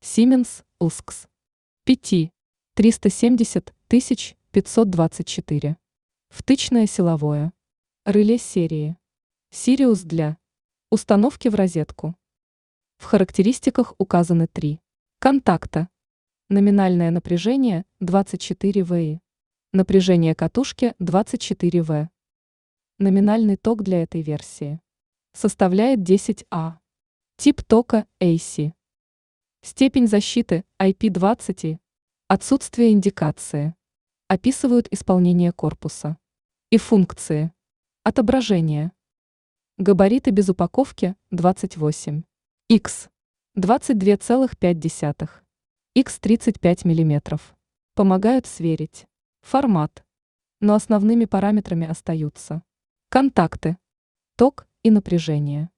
Siemens USKS 5 370 524. Втычное силовое. Реле серии. Sirius для установки в розетку. В характеристиках указаны 3 контакта. Номинальное напряжение 24 ВИ. Напряжение катушки 24 В. Номинальный ток для этой версии составляет 10 А. Тип тока AC. Степень защиты IP20. Отсутствие индикации. Описывают исполнение корпуса. И функции. Отображение. Габариты без упаковки 28. X 22,5. X 35 мм. Помогают сверить формат. Но основными параметрами остаются контакты, ток и напряжение.